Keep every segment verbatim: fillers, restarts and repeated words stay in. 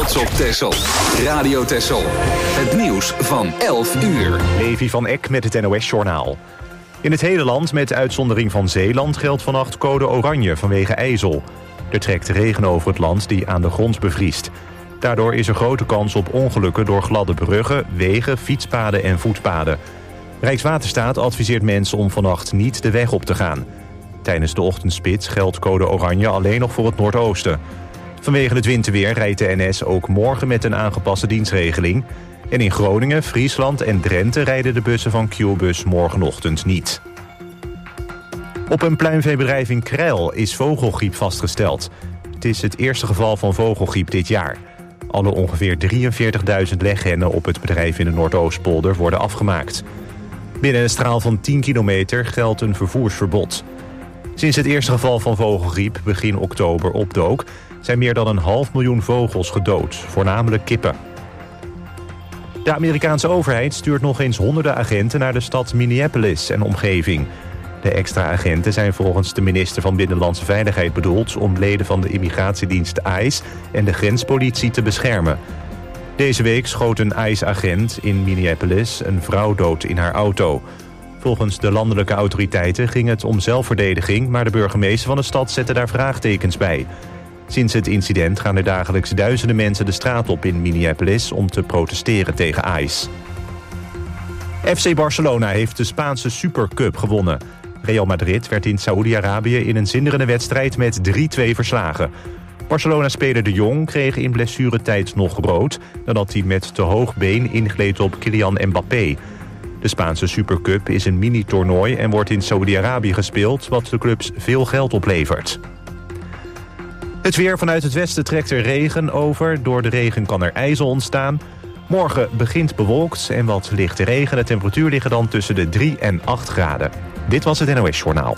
trots op Texel. Radio Texel. Het nieuws van elf uur. Levi van Eck met het N O S-journaal. In het hele land, met uitzondering van Zeeland, geldt vannacht code oranje vanwege ijzel. Er trekt regen over het land die aan de grond bevriest. Daardoor is er grote kans op ongelukken door gladde bruggen, wegen, fietspaden en voetpaden. Rijkswaterstaat adviseert mensen om vannacht niet de weg op te gaan. Tijdens de ochtendspits geldt code oranje alleen nog voor het noordoosten. Vanwege het winterweer rijdt de N S ook morgen met een aangepaste dienstregeling. En in Groningen, Friesland en Drenthe rijden de bussen van QBus morgenochtend niet. Op een pluimveebedrijf in Krijl is vogelgriep vastgesteld. Het is het eerste geval van vogelgriep dit jaar. Alle ongeveer drieënveertigduizend leghennen op het bedrijf in de Noordoostpolder worden afgemaakt. Binnen een straal van tien kilometer geldt een vervoersverbod. Sinds het eerste geval van vogelgriep begin oktober opdook, zijn meer dan een half miljoen vogels gedood, voornamelijk kippen. De Amerikaanse overheid stuurt nog eens honderden agenten naar de stad Minneapolis en omgeving. De extra agenten zijn volgens de minister van Binnenlandse Veiligheid bedoeld om leden van de immigratiedienst ICE en de grenspolitie te beschermen. Deze week schoot een ICE-agent in Minneapolis een vrouw dood in haar auto. Volgens de landelijke autoriteiten ging het om zelfverdediging, maar de burgemeester van de stad zette daar vraagtekens bij. Sinds het incident gaan er dagelijks duizenden mensen de straat op in Minneapolis om te protesteren tegen ICE. F C Barcelona heeft de Spaanse Supercup gewonnen. Real Madrid werd in Saoedi-Arabië in een zinderende wedstrijd met drie-twee verslagen. Barcelona-speler De Jong kreeg in blessuretijd nog rood, nadat hij met te hoog been ingleed op Kylian Mbappé. De Spaanse Supercup is een mini-toernooi en wordt in Saoedi-Arabië gespeeld, wat de clubs veel geld oplevert. Het weer: vanuit het westen trekt er regen over. Door de regen kan er ijzel ontstaan. Morgen begint bewolkt en wat lichte regen. De temperatuur liggen dan tussen de drie en acht graden. Dit was het N O S-journaal.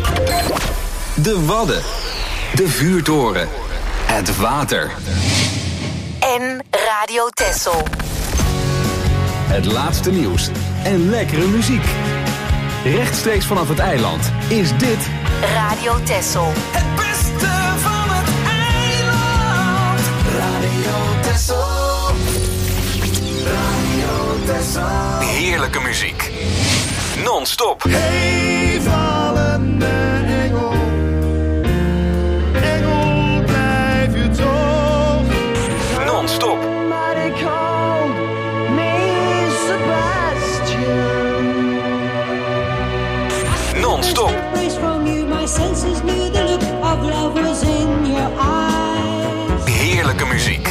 De Wadden. De vuurtoren. Het water. En Radio Texel. Het laatste nieuws en lekkere muziek. Rechtstreeks vanaf het eiland is dit Radio Texel. Het beste van het eiland. Radio Texel. Radio Texel. Heerlijke muziek. Non-stop. Hey, vallende engel. Engel, blijf je toch. Non-stop. Maar ik hou me Sebastian. Non-stop. Heerlijke muziek.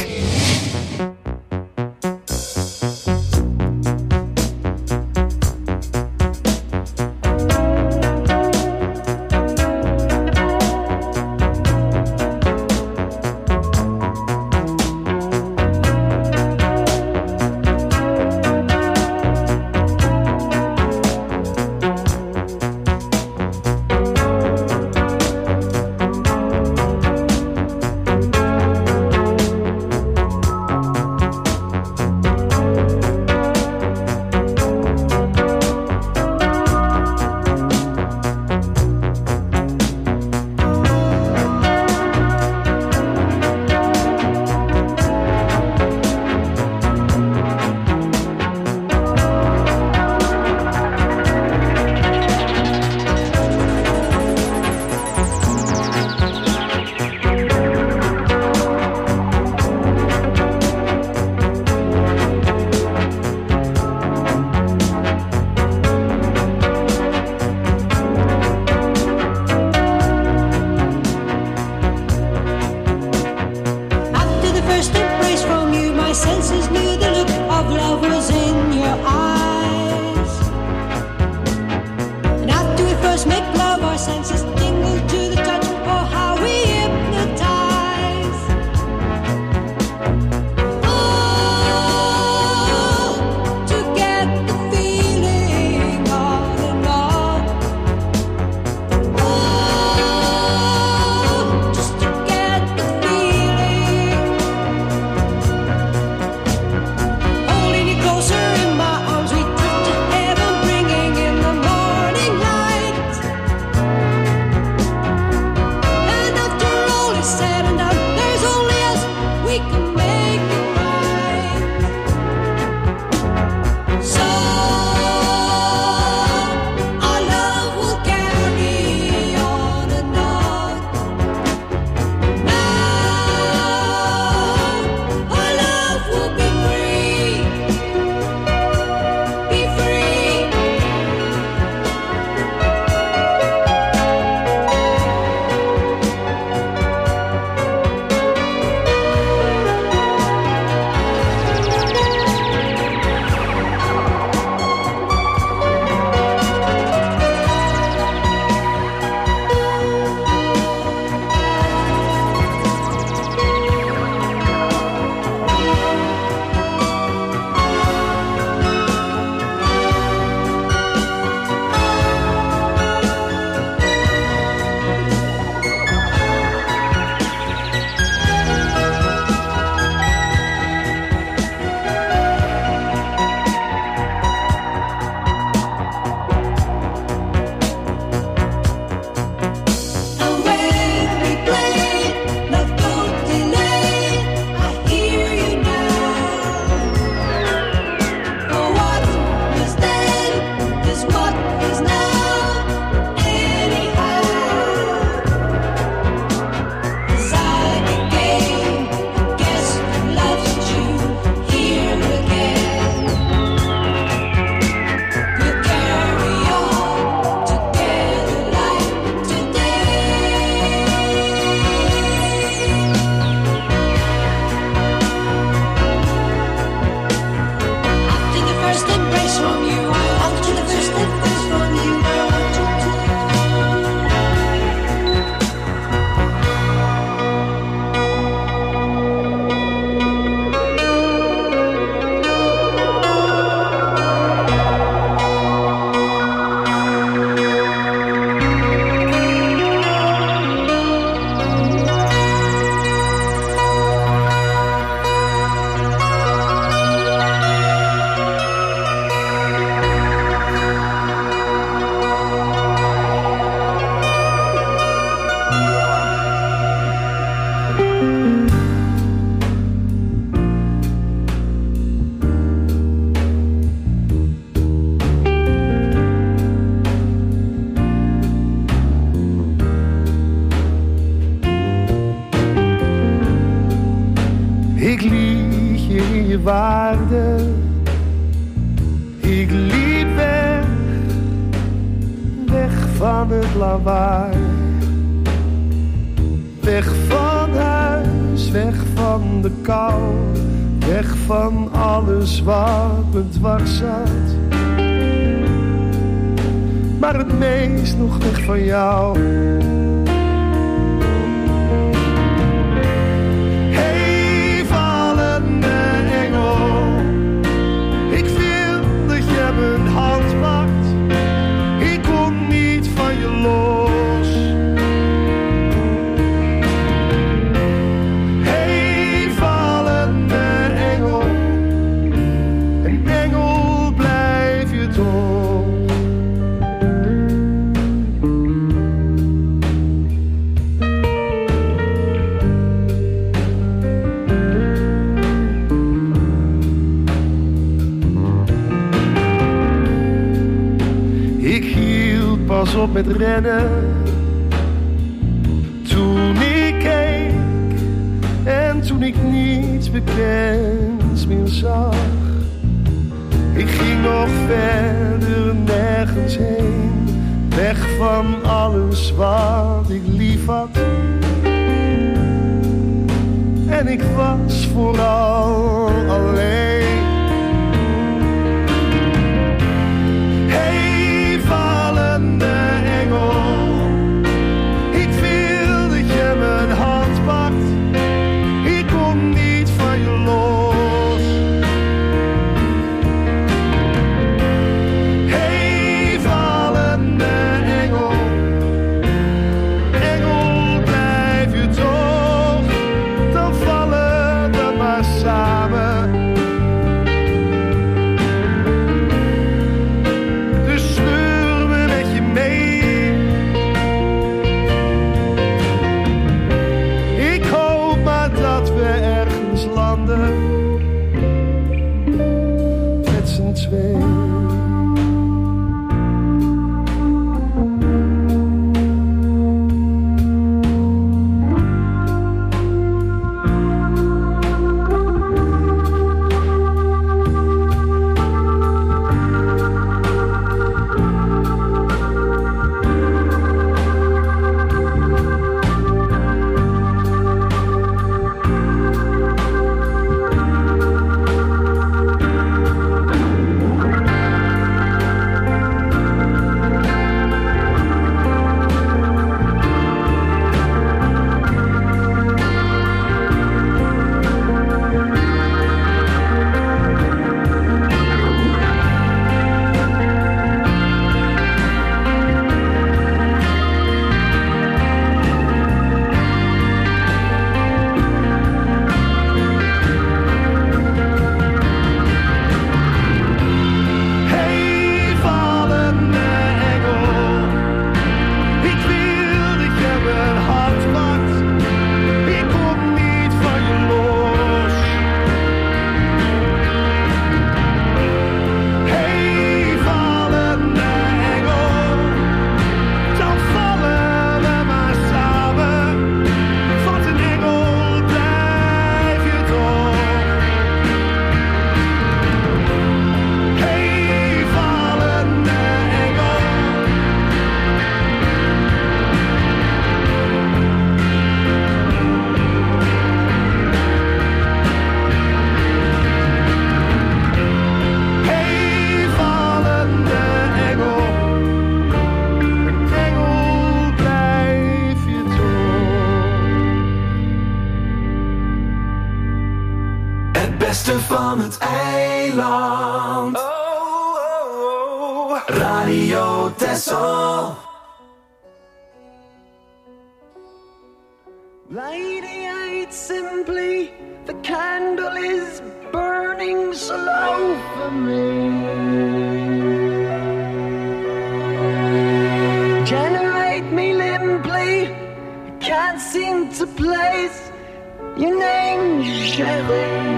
waarde. Ik liep weg, weg van het lawaai. Weg van huis, weg van de kou. Weg van alles wat me dwars zat. Maar het meest nog weg van jou. Hey, vallende engel. Ik wil dat je mijn hand pakt. Ik kom niet van je los. Hey, vallende engel. Een engel blijf je toch. Pas op met rennen. Toen ik keek en toen ik niets bekends meer zag. Ik ging nog verder nergens heen. Weg van alles wat ik lief had. En ik was vooral alleen. Ik wil dat je mijn hand pakt. Ik kom niet van je los. Hey, vallende engel. Engel, blijf je toch. Dan vallen we maar samen. Dus sleur me met je mee. Dat we ergens landen met z'n tweeën. Van het eiland. Oh, oh, oh. Radio Texel. Lady, ain't simply the candle is burning slow for me. Generate me limply, I can't seem to place your name, Sherry.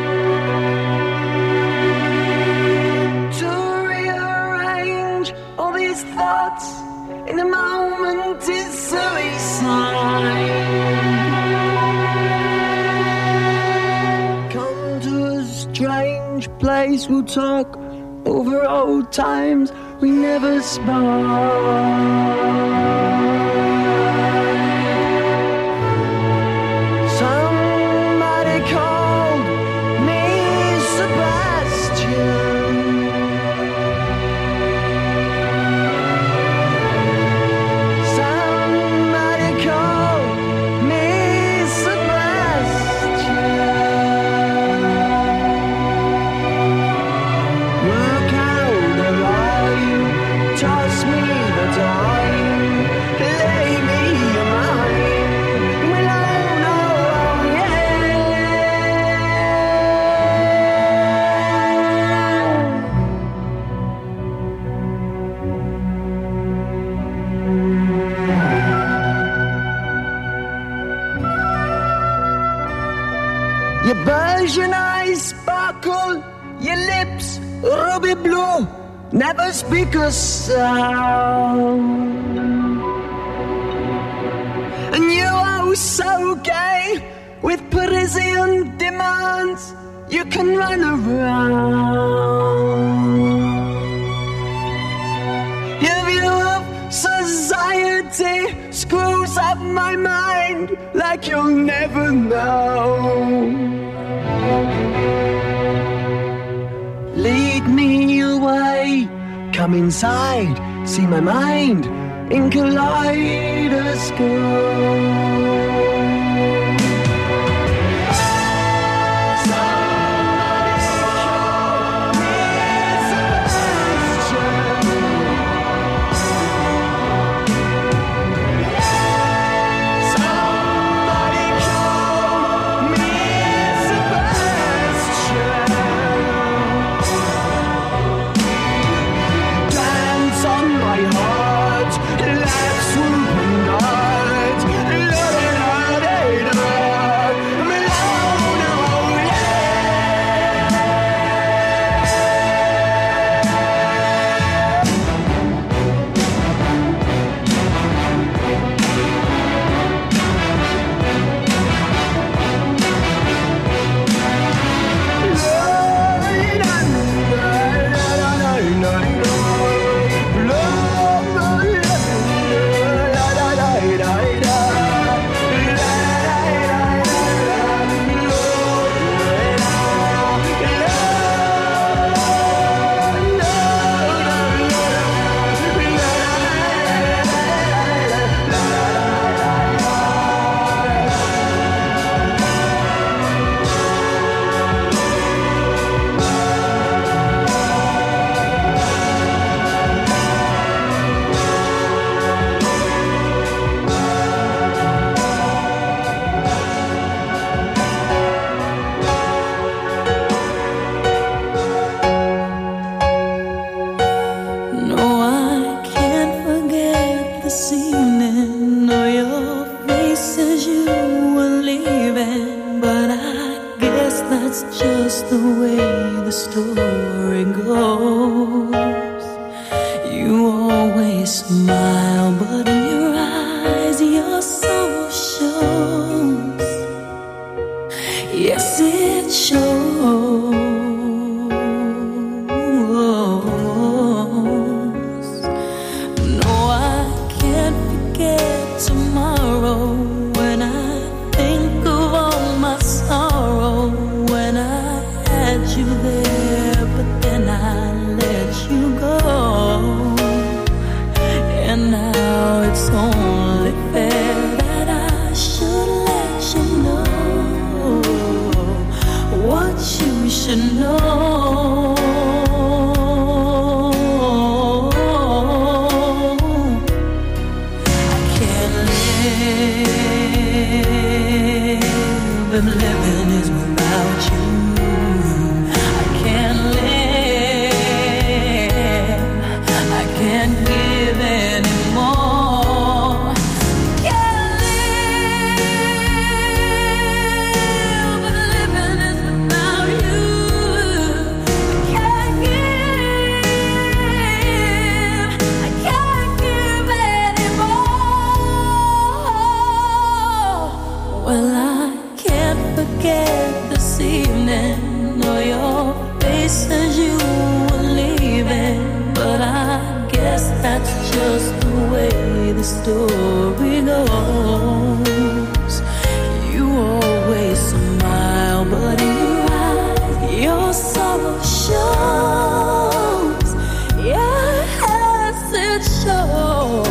Thoughts in a moment is suicide. Come to us, face will talk over old times we never spoke. Somebody called me Sebastian. Somebody called me Sebastian. Work out the line, toss me the dime, lay me a mine. Well, I don't know, yeah. Your Persian eyes sparkle, your lips ruby blue, never speak a sound. And you are so gay with Parisian demands, you can run around. Your view of society screws up my mind like you'll never know. Lead me away, come inside, see my mind in kaleidoscope. said you were leaving, but I guess that's just the way the story goes. You always smile, but in your eyes, your sorrow shows. Yes, it shows.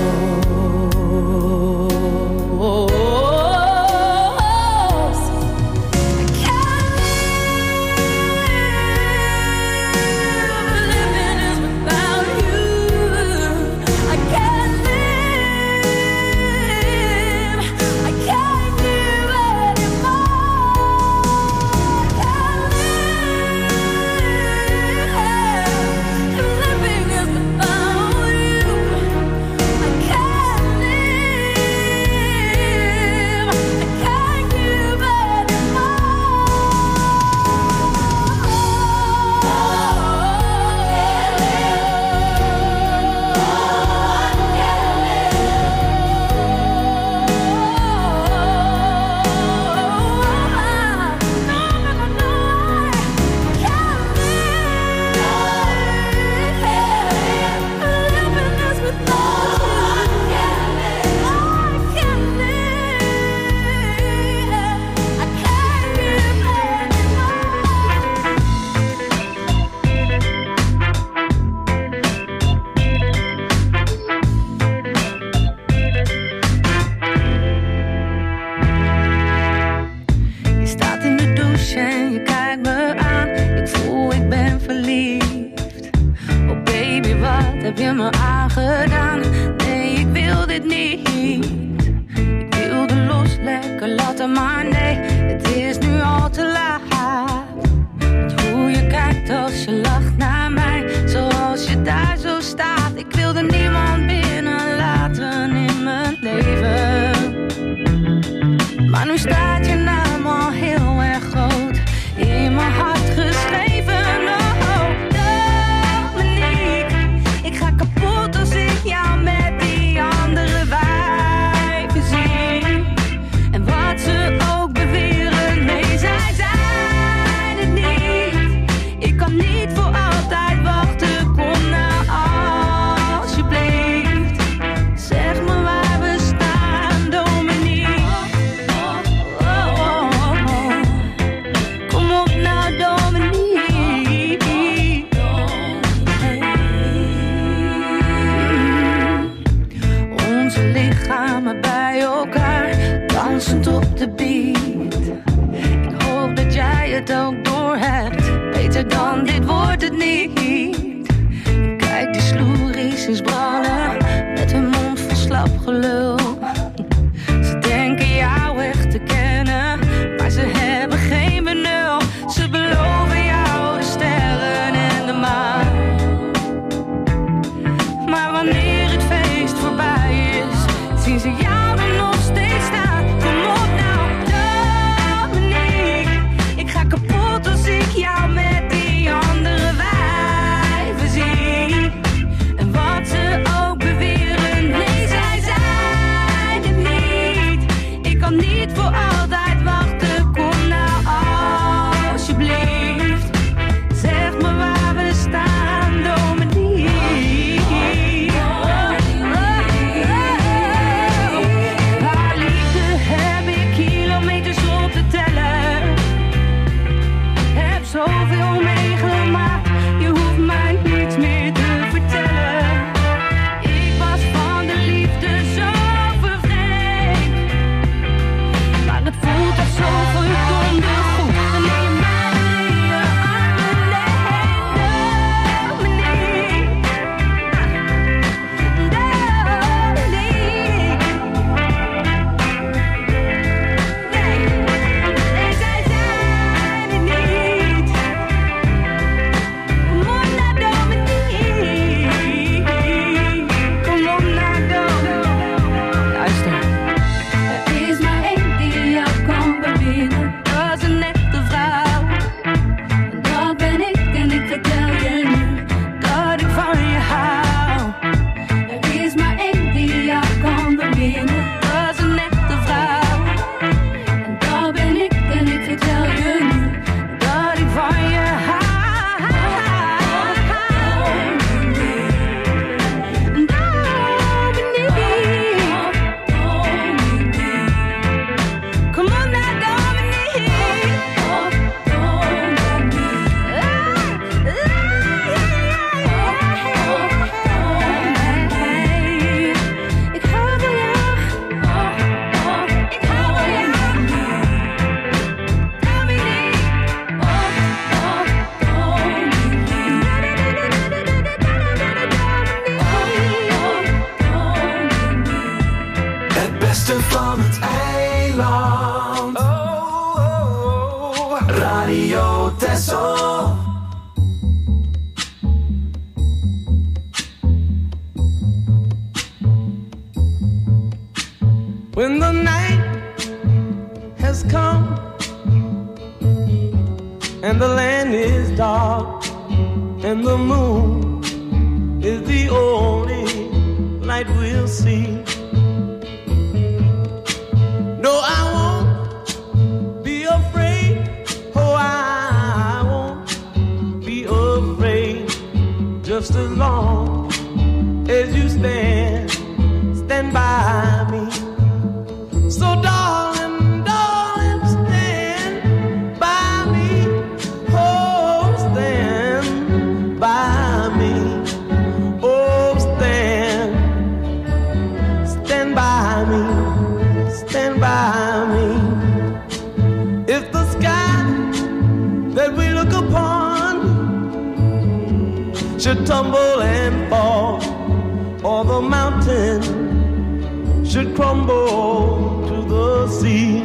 Het voelt Radio Texel. When the night has come and the land is dark and the moon is the only light we'll see. No, I won't be afraid. Oh, I won't be afraid. Just as long as you stand, stand by me. So darling, darling, stand by me. Oh, stand by me. Oh, stand, stand by me. Stand by me. If the sky that we look upon should tumble and fall, or the mountain should crumble to the sea,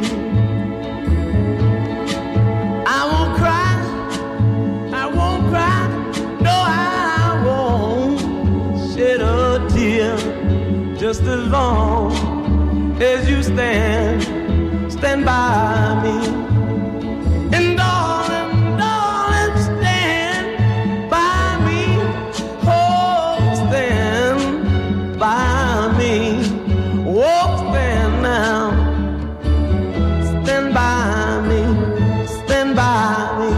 I won't cry, I won't cry, no, I won't shed a tear. Just as long as you stand, stand by me. And darling, darling, stand by me. Oh, stand by me. Oh, stand now. Stand by me. Stand by me.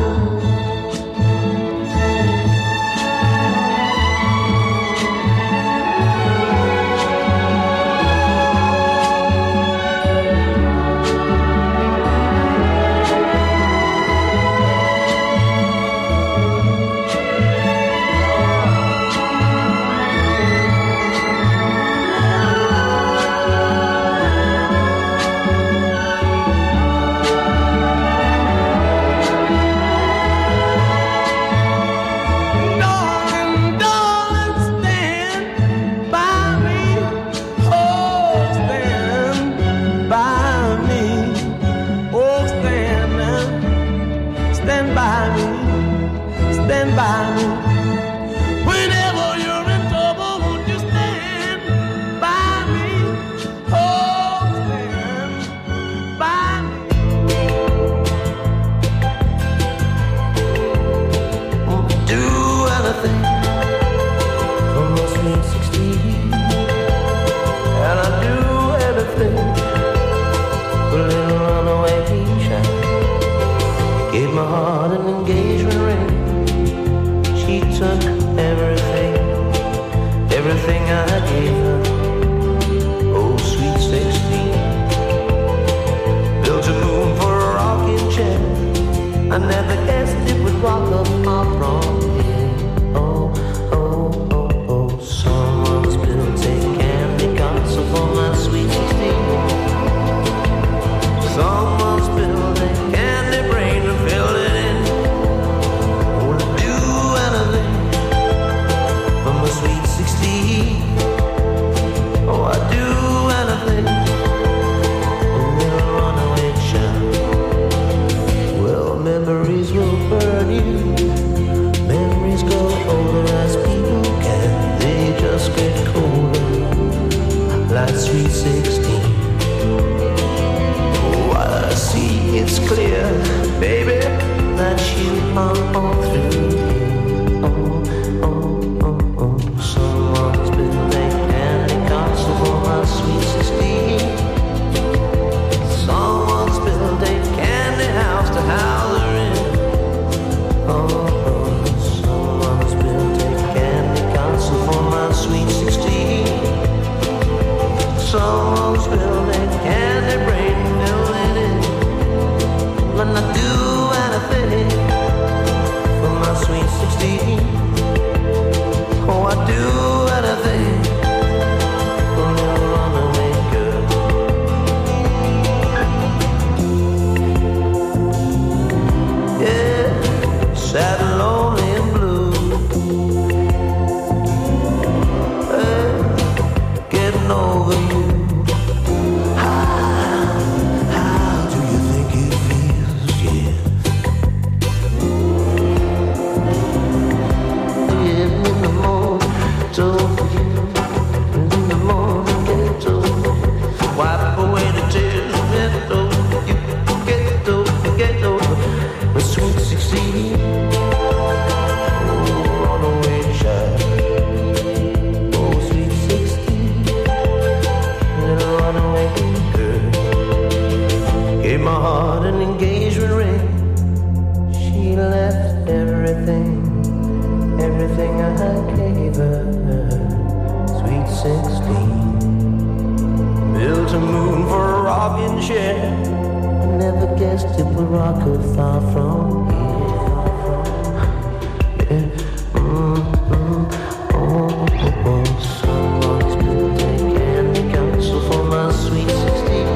heart an engagement ring. She left everything, everything I gave her. Sweet sixteen. Built a moon for a rocking chair. I never guessed it would rock her far from here. Yeah. Mm, mm, oh, oh, oh. Someone's been taking counsel for my sweet sixteen.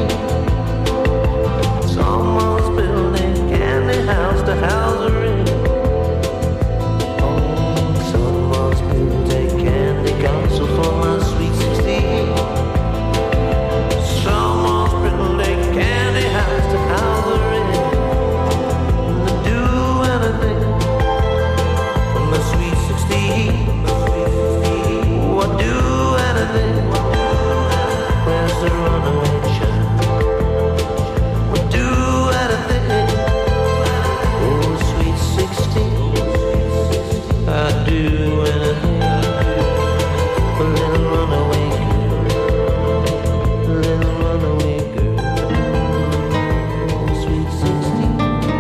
Someone's building candy house to house her in. Oh, someone's been taking counsel for my sweet sixteen. Someone's building candy house to house her in. And to do anything for my sweet sixteen. Oh, I'd do anything. Where's the runaway child? Would do anything. Oh, sweet sixteen. I'd do anything. A little runaway girl. A little runaway girl. Oh, sweet sixteen.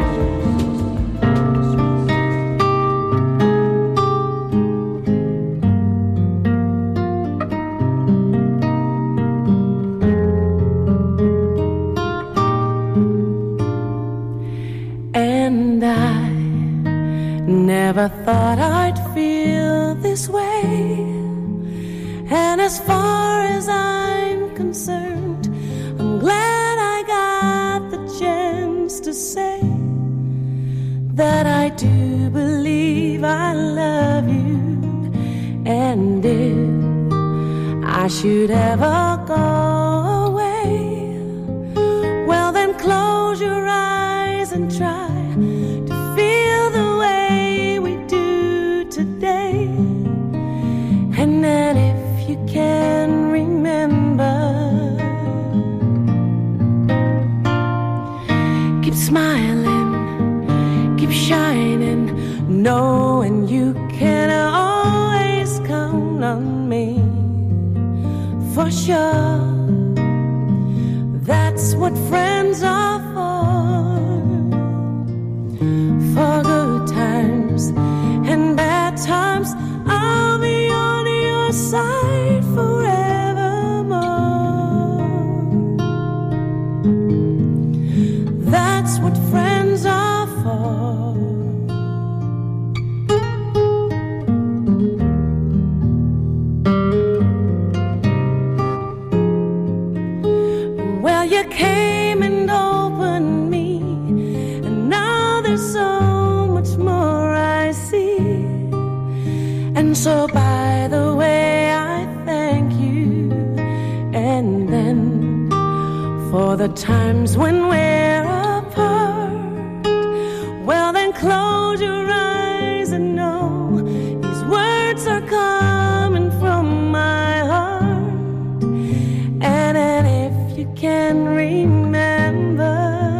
And I never thought I'd feel this way. And as far as I'm concerned, I'm glad I got the chance to say that I do believe I love you. And if I should ever go away, well then close your eyes and try to feel the way we do today. And then if you can remember, keep smiling, keep shining, knowing you can always count on me. For sure, that's what friends are for. For good times and bad times, I'll be on your side forevermore. That's what friends are for. Well, you came and opened me, and now there's so much more I see. And so by the way, I thank you. And then for the times when we're apart, well then close your eyes and know these words are coming from my heart. And then if you can remember,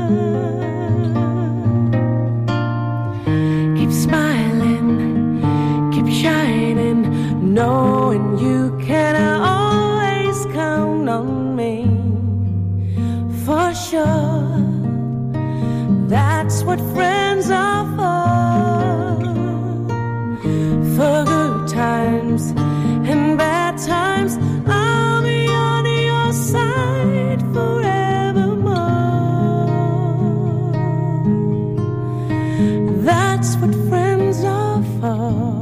keep smiling, keep shining, knowing you can always count on me. For sure, that's what friends are for. For good times and bad times, I'll be on your side forevermore. That's what friends are for.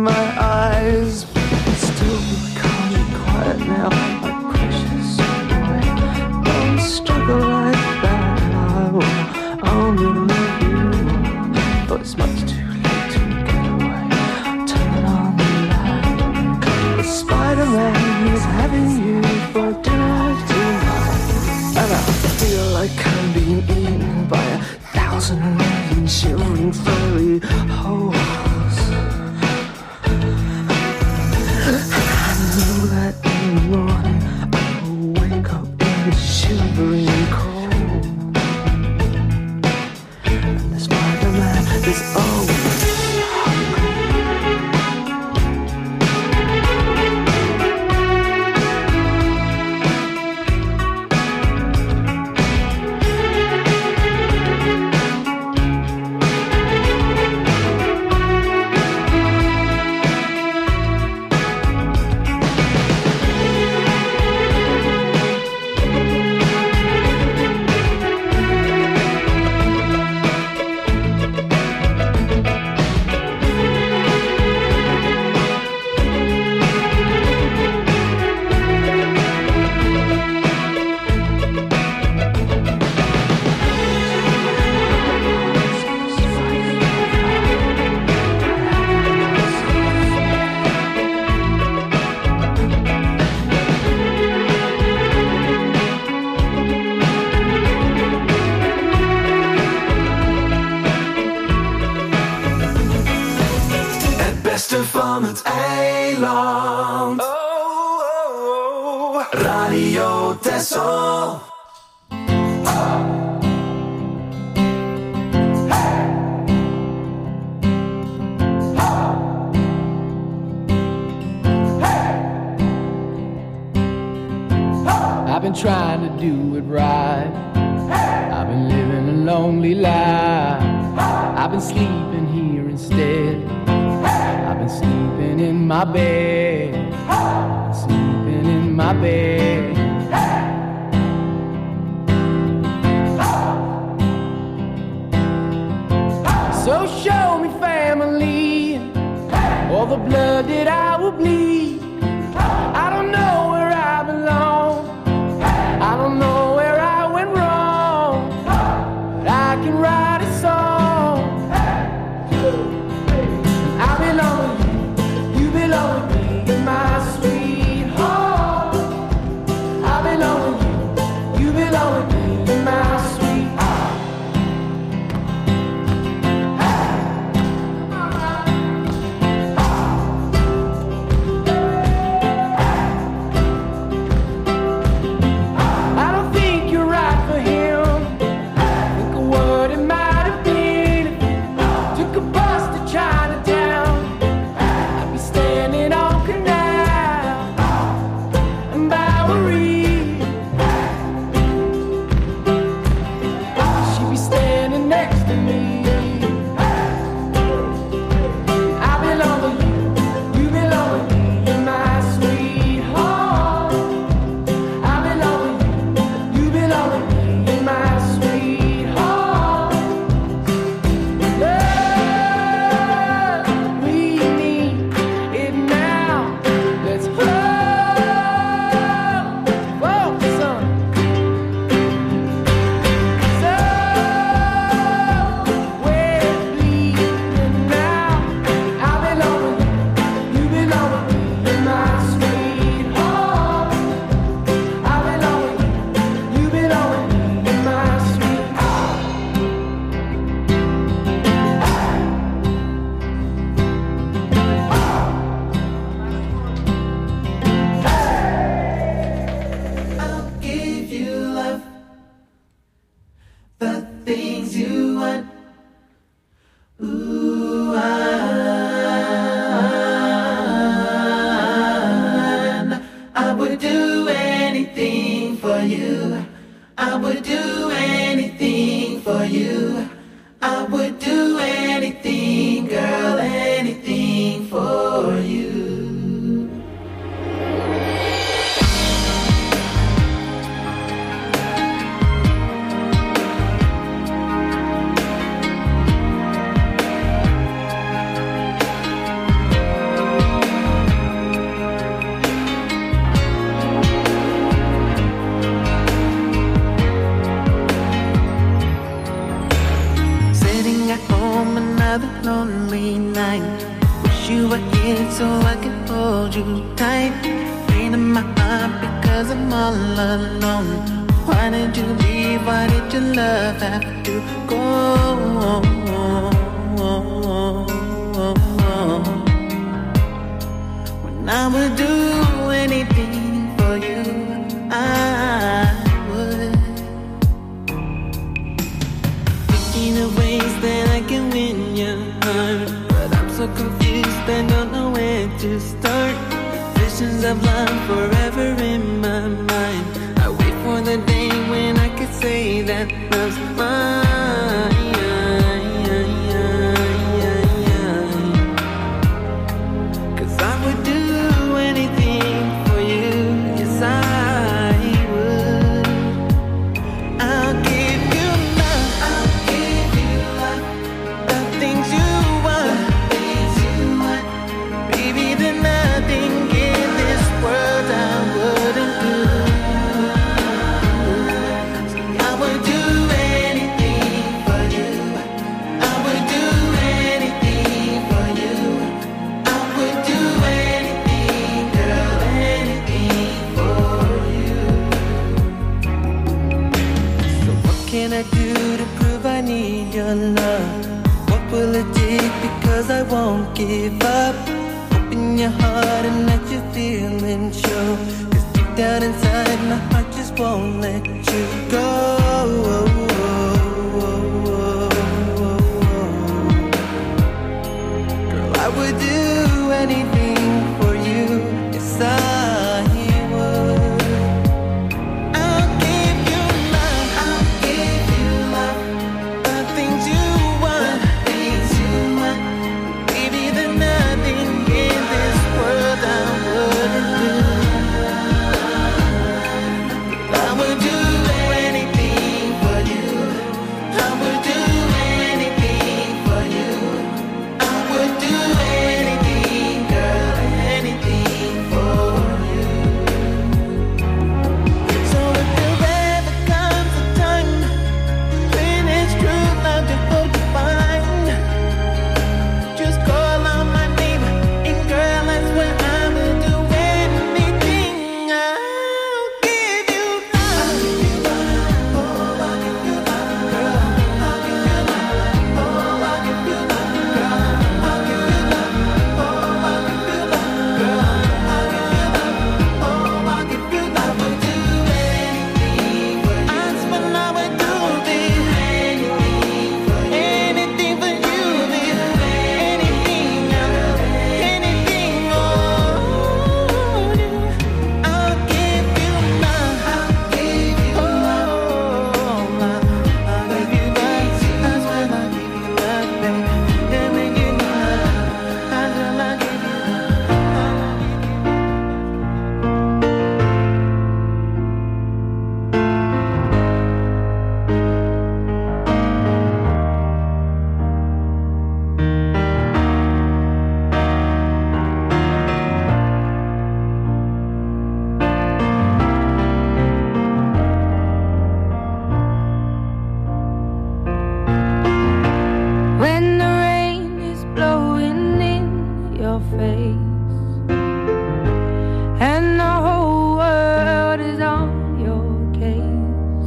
my eyes. Still can't be quiet now, my precious boy. Don't struggle like that. I will only love you, but it's much too late to get away. Turn on the light. The Spider-Man is having you for dinner tonight, and I feel like I'm being eaten by a thousand million shivering furry holes. I know that in the morning I will wake up in the shivering cold, and the Spider-Man is always van het eiland. Oh, oh, oh. Radio Texel. I've been trying to do it right. I've been living a lonely life. I've been sleeping here instead. I've been sleeping in my bed. I've been sleeping in my bed. So show me family, all the blood that I will bleed. I don't know where I belong. I don't know where I went wrong, but I can write a song. I belong with you, you belong with me, my sweetheart. I belong with you, you belong with me, my sweetheart. I don't think you're right for him. Think of what it might have been if you took a bus to Chinatown. I'd be standing on Canal and Bowery. She'd be standing next to me. I belong with you, you belong with me, my sweetheart. I belong with you, you belong with me, my sweetheart. Love, we need it now. Let's hold, focus on. So, we're bleeding now. I belong with you, you belong with me, my sweetheart. I belong with you, you belong with me, my sweetheart. I'll give you love, the things you want. Ooh, I, I would do anything for you. I would do anything for you. I would do anything, girl, anything for you. wish you were here so I could hold you tight. Pain in my heart because I'm all alone. Why did you leave? Why did your love have to go? When I would do anything for you, I would. Thinking of ways that I can win your heart, but I'm so confused, I don't know where to start. Visions of love forever in my mind. I wait for the day when I could say that love's mine. Cause I would do anything for you, yes I would. I'll give you love, I'll give you love, the things you want, the things you want. Baby, there's nothing in this world I wouldn't do. I would do anything for you. I would do anything for you. I would do anything, girl, anything for you. So what can I do to prove I need your love? What will it take? Because I won't give up. Open your heart and let your feelings show. Cause deep down inside my heart just won't let you go. Girl, I would do anything for you, yes I would. I'll give you love, I'll give you love, the things you want, the things you want. Baby, there's nothing in this world I wouldn't do. I would do anything for you. I would do anything for you. I would do anything, girl, anything for you. So if there ever comes a time when it's true love to hold you fine, just call on my name, and girl, I swear I will do anything. I'll give you love. Oh, I'll give you love, girl. I'll give you love. Oh, I'll give you love, girl. I'll give you love. Oh, I'll give you love, girl. I'll give you love. Oh, I'll give you love. I would do anything for you. I swear I would do this. Anything for you. Anything for you, baby. Anything, anything, oh. I'll give you love. I'll give you love. Oh, love. I'll give you love. I swear I'll give you love, baby. Yeah, make you love. I swear I'll give you When the rain is blowing in your face and the whole world is on your case,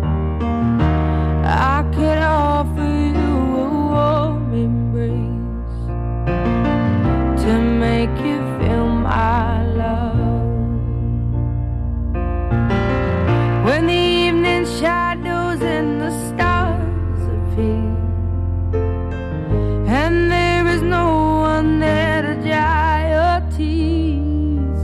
I could offer you a warm embrace to make you feel my love. When the evening shadows and the stars appear and there is no one there to dry your tears,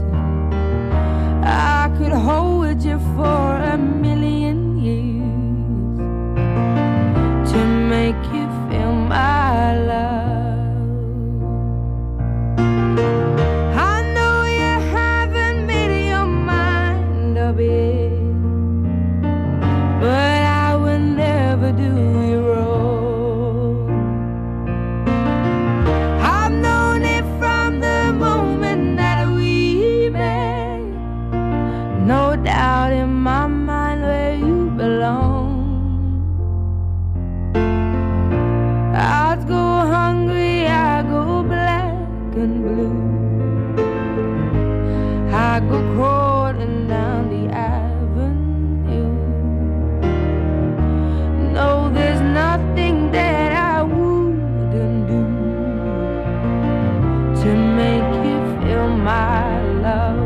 I could hold you for a million years to make you feel my love. I know you and blue. I go crawling down the avenue. No, there's nothing that I wouldn't do to make you feel my love.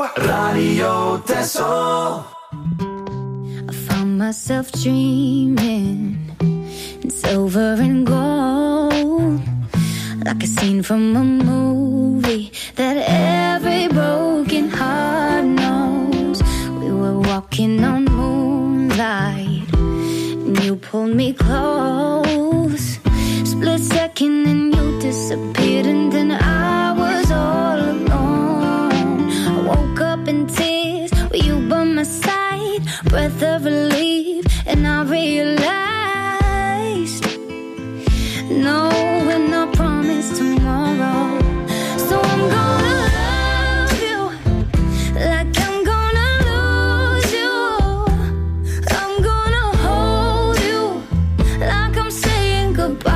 Radio Texel. I found myself dreaming in silver and gold, like a scene from a movie that every broken heart knows. We were walking on moonlight and you pulled me close. Split second and you disappeared, and then I was all alone. I woke up in tears with you by my side, breath of relief, and I realized no, we're not promised tomorrow. So I'm gonna love you like I'm gonna lose you. I'm gonna hold you like I'm saying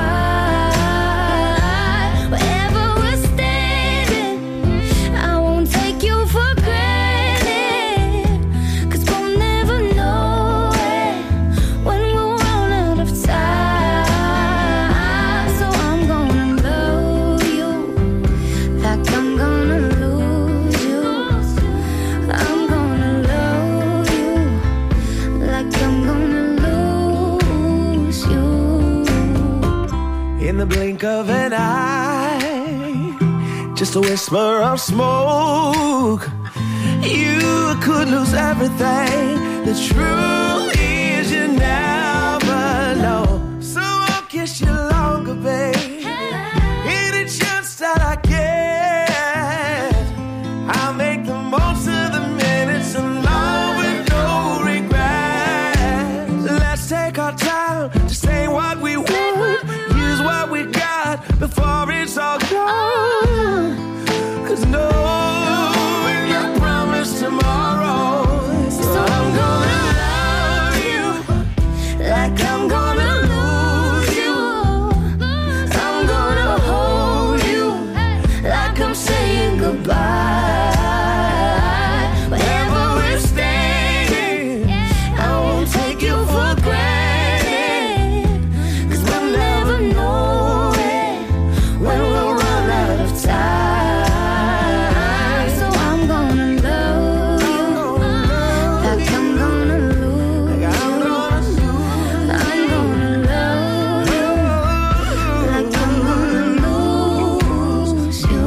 goodbye. Wherever we're standing, I won't take you for granted, 'cause we'll never know it when we'll run out of time. So I'm gonna love you like I'm gonna lose you. I'm gonna love you like I'm gonna lose you. In the blink of an eye, just a whisper of smoke, you could lose everything. The truth is you never know. So I'll kiss you longer, babe. Any chance that I get, I'll make the most of the minutes alone with no regrets. Let's take our time to say what we want, use what we got before it's all gone. 'Cause no, we're not promised tomorrow. So I'm gonna love you like I'm gonna lose you. I'm gonna hold you like I'm saying goodbye. Wherever we're standing, I won't take you for granted, 'cause we'll never know it when we'll run out of time. So I'm gonna love you like I'm gonna lose you. I'm gonna love you like I'm gonna lose you.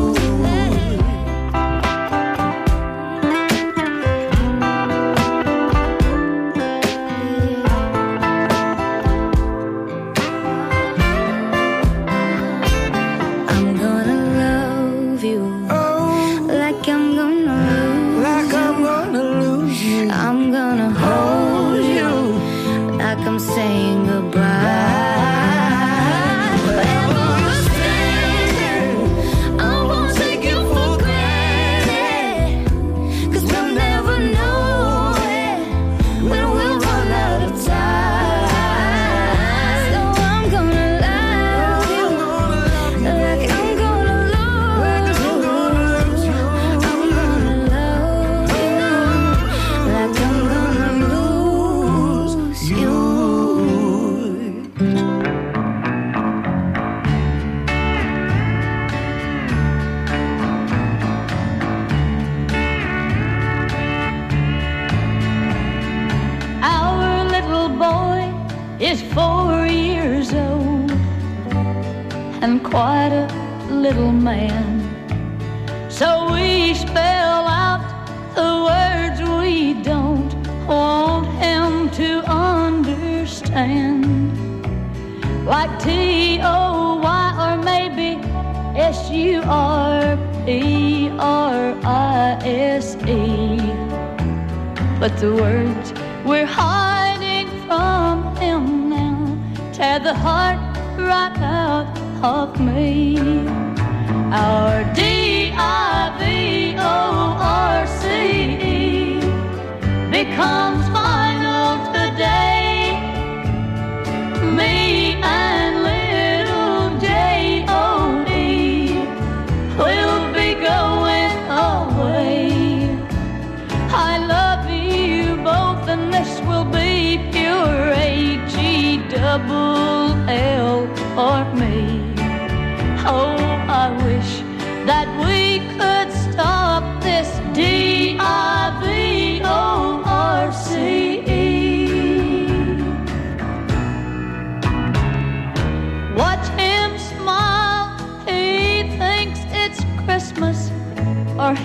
I'm gonna love you like I'm gonna lose like I'm gonna lose you. I'm gonna hold you like I'm saying goodbye. Wherever we're standing, I won't take you for granted, 'cause we'll never know it when we'll run out of time. So I'm gonna love you like I'm gonna lose you. I'm gonna love you like I'm gonna lose you. Our little boy is four years old and quite a little man. So we spell out the words we don't want him to understand, like T O Y or maybe S U R P R I S E. But the words we're hiding from him now tear the heart right out of me. Our D I V O R C E becomes final today. Me and little J O D will be going away. I love you both, and this will be pure H E double L for me. Oh, I wish that we could start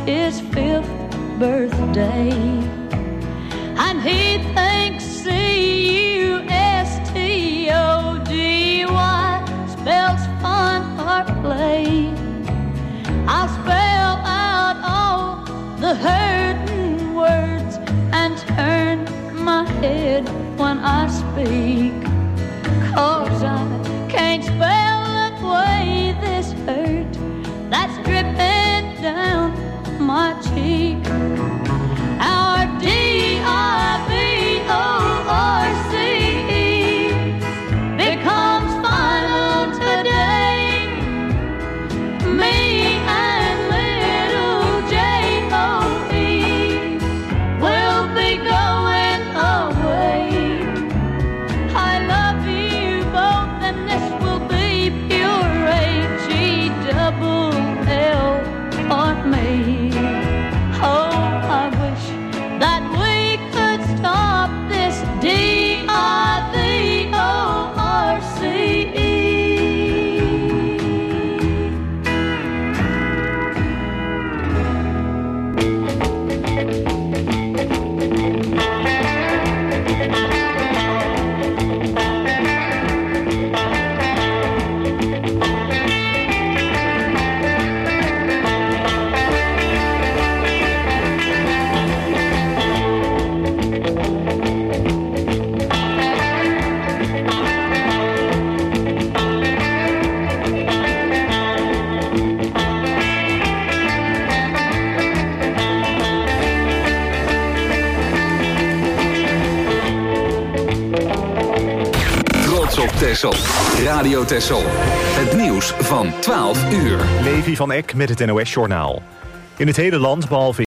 his fifth birthday. And he thinks C U S T O D Y spells fun or play. I'll spell out all the hurting words and turn my head when I speak, 'cause I can't spell away this hurt that's dripping down my cheek. Our D I V O R C E becomes final today. Me and little J O E will be going away. I love you both and this will be pure H E double L for me. Oh, I wish that we could stop this D I V O R C E. Op Texel. Radio Texel. Het nieuws van twaalf uur. Levi van Eck met het N O S Journaal. In het hele land, behalve